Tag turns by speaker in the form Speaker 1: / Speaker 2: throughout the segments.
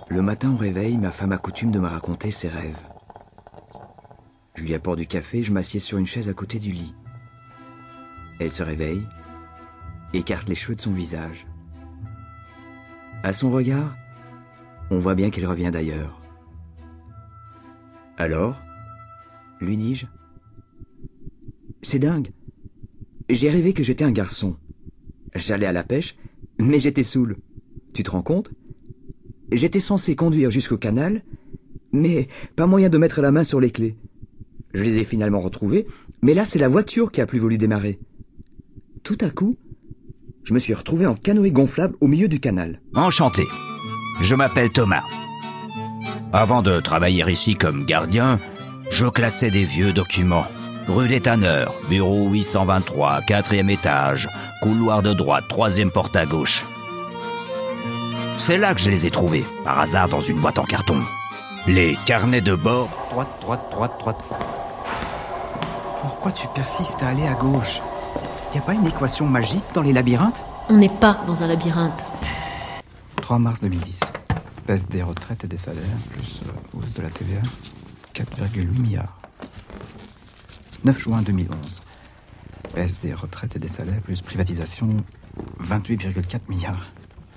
Speaker 1: Le matin au réveil, ma femme a coutume de me raconter ses rêves. Je lui apporte du café, je m'assieds sur une chaise à côté du lit. Elle se réveille, écarte les cheveux de son visage. À son regard, on voit bien qu'elle revient d'ailleurs. « Alors ?» lui dis-je. « C'est dingue. J'ai rêvé que j'étais un garçon. J'allais à la pêche, mais j'étais saoul. Tu te rends compte ? J'étais censé conduire jusqu'au canal, mais pas moyen de mettre la main sur les clés. Je les ai finalement retrouvées, mais là c'est la voiture qui a plus voulu démarrer. Tout à coup, je me suis retrouvé en canoë gonflable au milieu du canal. »
Speaker 2: Enchanté. Je m'appelle Thomas. Avant de travailler ici comme gardien, je classais des vieux documents. Rue des Tanneurs, bureau 823, 4e étage, couloir de droite, 3e porte à gauche. C'est là que je les ai trouvés, par hasard dans une boîte en carton. Les carnets de bord...
Speaker 3: Droite. Pourquoi tu persistes à aller à gauche ? Y a pas une équation magique dans les labyrinthes ?
Speaker 4: On n'est pas dans un labyrinthe.
Speaker 3: 3 mars 2010. Baisse des retraites et des salaires, plus hausse de la TVA, 4,8 milliards. 9 juin 2011. Baisse des retraites et des salaires, plus privatisation, 28,4 milliards.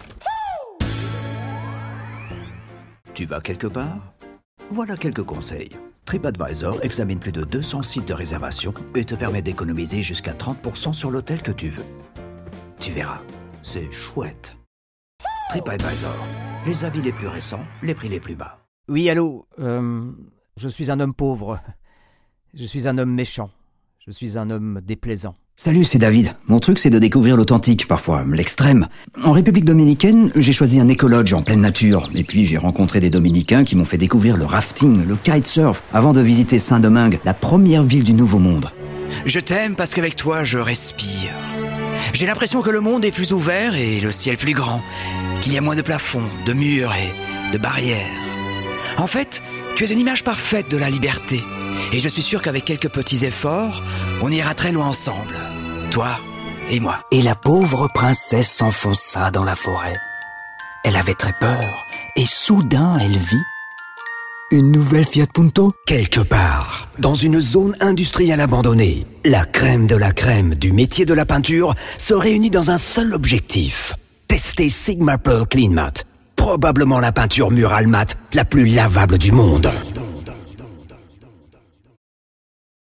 Speaker 2: Tu vas quelque part ? Voilà quelques conseils. TripAdvisor examine plus de 200 sites de réservation et te permet d'économiser jusqu'à 30% sur l'hôtel que tu veux. Tu verras, c'est chouette. TripAdvisor, les avis les plus récents, les prix les plus bas.
Speaker 5: Oui, allô, je suis un homme pauvre. Je suis un homme méchant. Je suis un homme déplaisant.
Speaker 1: Salut, c'est David. Mon truc, c'est de découvrir l'authentique, parfois l'extrême. En République dominicaine, j'ai choisi un écolodge en pleine nature. Et puis, j'ai rencontré des Dominicains qui m'ont fait découvrir le rafting, le kitesurf, avant de visiter Saint-Domingue, la première ville du Nouveau Monde.
Speaker 2: Je t'aime parce qu'avec toi, je respire. J'ai l'impression que le monde est plus ouvert et le ciel plus grand, qu'il y a moins de plafonds, de murs et de barrières. En fait, tu es une image parfaite de la liberté. Et je suis sûr qu'avec quelques petits efforts, on ira très loin ensemble. Toi et moi.
Speaker 6: Et la pauvre princesse s'enfonça dans la forêt. Elle avait très peur, et soudain elle vit une nouvelle Fiat Punto.
Speaker 2: Quelque part, dans une zone industrielle abandonnée, la crème de la crème du métier de la peinture se réunit dans un seul objectif. Tester Sigma Pearl Clean Matte. Probablement la peinture murale matte la plus lavable du monde.